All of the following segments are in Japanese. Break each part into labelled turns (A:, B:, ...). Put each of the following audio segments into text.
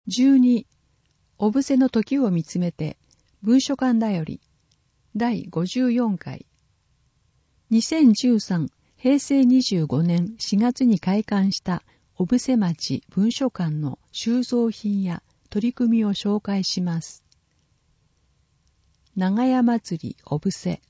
A: 12、おぶせの時を見つめて、文書館だより、第54回。2013、平成25年4月に開館したおぶせ町文書館の収蔵品や取り組みを紹介します。長屋祭りおぶせ。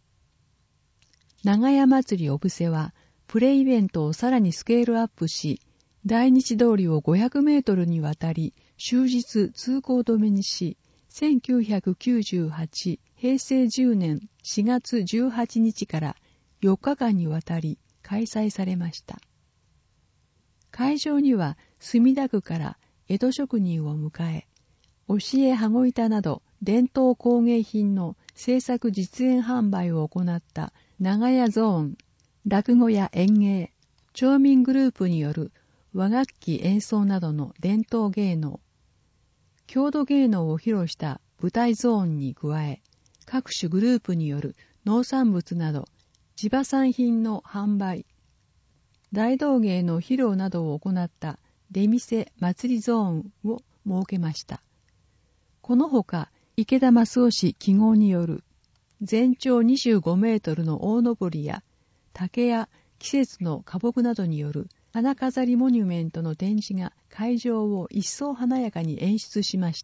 A: 長屋祭りおぶせは、プレイベントをさらにスケールアップし、大日通りを500メートルにわたり、終日通行止めにし、1998平成10年4月18日から4日間にわたり開催されました。会場には墨田区から江戸職人を迎え、押絵羽子板など伝統工芸品の制作実演販売を行った長屋ゾーン、落語や演芸、町民グループによる和楽器演奏などの伝統芸能、郷土芸能を披露した舞台ゾーンに加え、各種グループによる農産物など地場産品の販売、大道芸の披露などを行った出店祭りゾーンを設けました。このほか、池田益夫氏揮毫による全長25メートルの大登りや竹や季節の花木などによる花飾りモニュメントの展示が会場を一層華やかに演出しました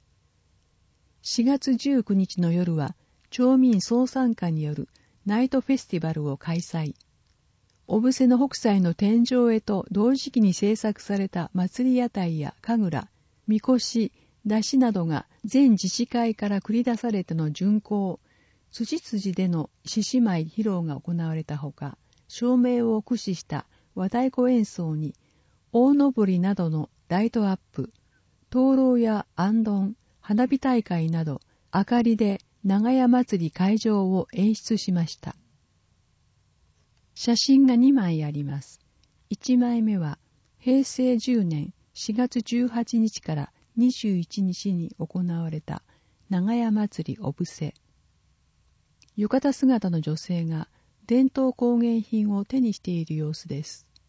A: 。4月19日の夜は町民総参加によるナイトフェスティバルを開催。おぶせの北斎の天井絵と同時期に制作された祭り屋台や神楽、みこし、山車などが全自治会から繰り出されての巡行、辻での獅子舞披露が行われたほか、照明を駆使した和太鼓演奏に、大登りなどのライトアップ、灯籠や行燈、花火大会など、明かりで長屋祭り会場を演出しました。写真が2枚あります。1枚目は、平成10年4月18日から21日に行われた長屋祭りおぶせ。浴衣姿の女性が伝統工芸品を手にしている様子です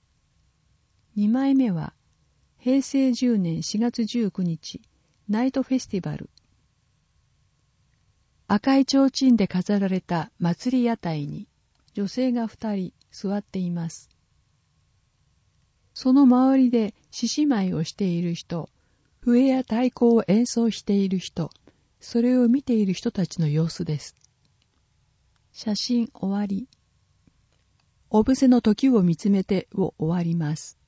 A: 。2枚目は、平成10年4月19日、ナイトフェスティバル。赤い提灯で飾られた祭り屋台に、女性が2人座っています。その周りで獅子舞をしている人、笛や太鼓を演奏している人、それを見ている人たちの様子です。写真終わり。おぶせの時を見つめてを終わります。